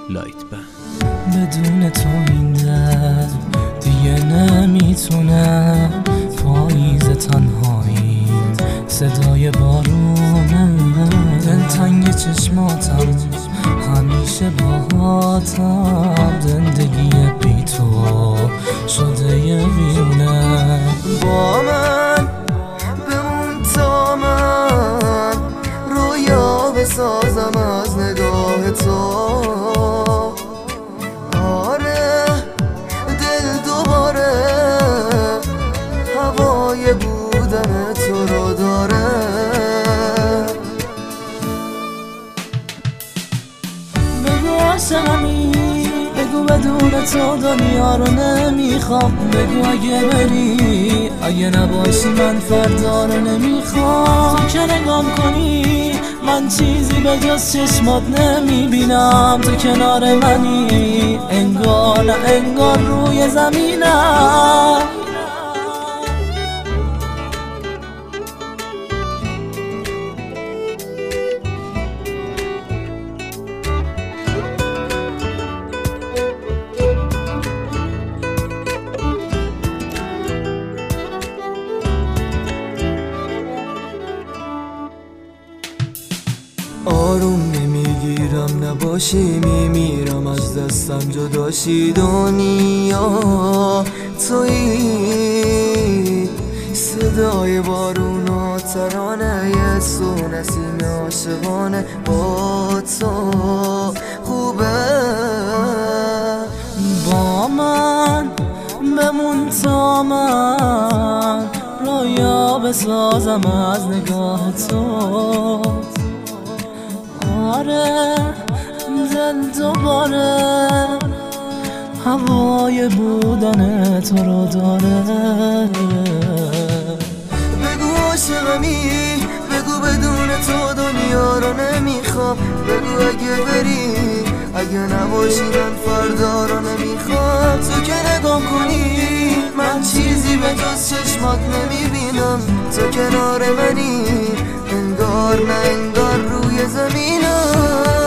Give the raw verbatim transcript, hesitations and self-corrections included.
لایت بند. بدون تو این دل دیگه نمیتونه، پاییز تنهایی صدای بارونه، دلتنگ چشماتم همیشه باهاتم، زندگی بی تو شده یه ویرونه. با من بمون تا من رویا بسازم از نگاه تو. آره دل دوباره هوای بودن تو رو داره. بگو عاشقمی، بگو بدون تو دنیا رو نمیخوام، بگو اگه بری اگه نباشی من فردا رو نمیخوام. تو که نگام کنی من چیزی به جز چشمات نمیبینم، تو کنار منی انگار نه انگار روی زمینم. آروم نمیگیرم نباشی میمیرم از دستم جداشی. دنیا تویی صدای بارون و ترانه یه سو نسیم عاشقانه با تو خوبه. با من بمون تا من رویا بسازم از نگاه تو. آره دل دوباره هوای بودن تو رو داره. بگو عاشقمی، بگو بدون تو دنیا رو نمیخوام، بگو اگه بری اگه نباشی من فردا رو نمیخوام. تو که نگام کنی من چیزی به جز چشمات نمیبینم، تو کنار منی انگار نه انگار روی زمینم.